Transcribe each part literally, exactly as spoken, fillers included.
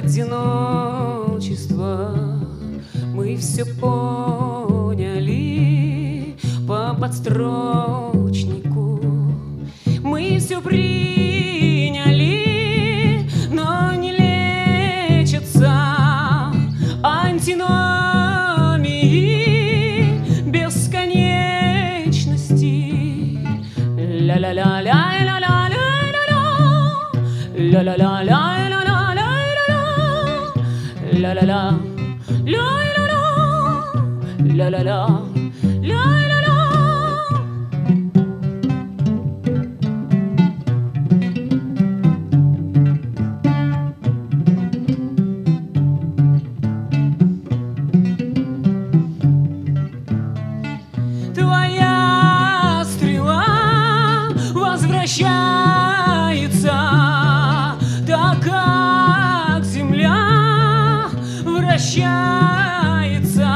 одиночества. Мы все поняли по подстрочнику. Мы все приняли, но не лечатся антиномии бесконечности. Ля-ля-ля-ля-ля-ля-ля-ля, ля-ля-ля-ля-ля-ля-ля, ля-ля-ля, ля-ля-ля, ля-ля-ля. Твоя стрела возвращается, так как земля вращается.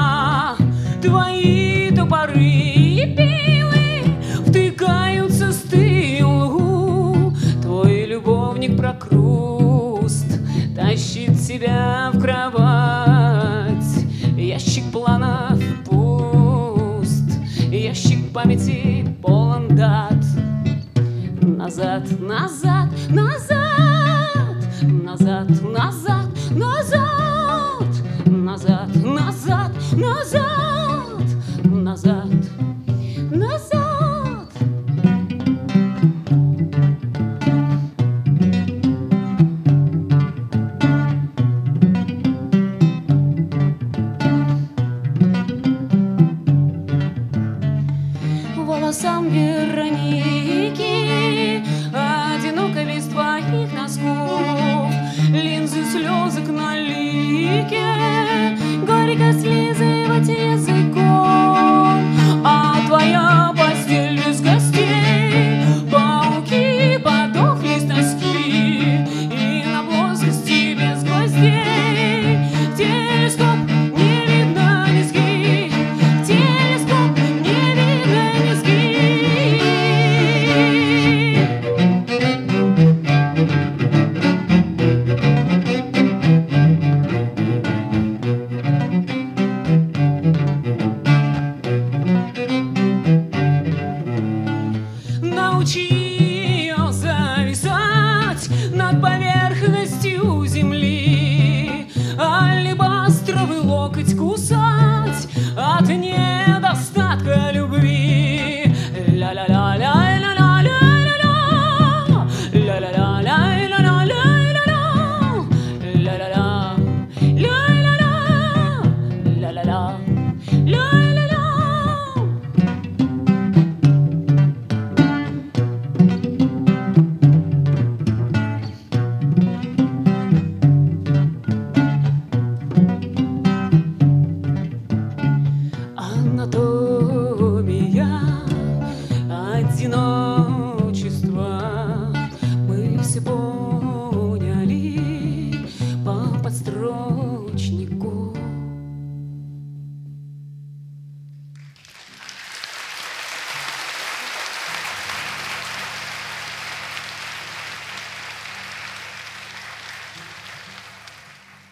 Твои топоры и пилы втыкаются с тылу. Твой любовник прокруст тащит тебя в кровать. Ящик планов пуст, ящик памяти полон дат. Назад, назад, назад, назад, назад, назад, назад, назад, назад, назад, назад. Волосам Вероники одиноко без твоих носков, линзы слезок на лике горько слизывать языком. А твоя постель без гостей, пауки подохли с тоски, и на плоскости без гвоздей в телескоп не видно низги, в телескоп не видно низги. Научи ее зависать над поверхностью земли, алебастровый локоть кусать от недостатка любви. Ля-ля-ля-ля-ля-ля-ля-ля, ля-ля-ля-ля-ля-ля-ля-ля, ля-ля-ля, ля-ля-ля, ля-ля-ля. Анатомия одиночества. Мы все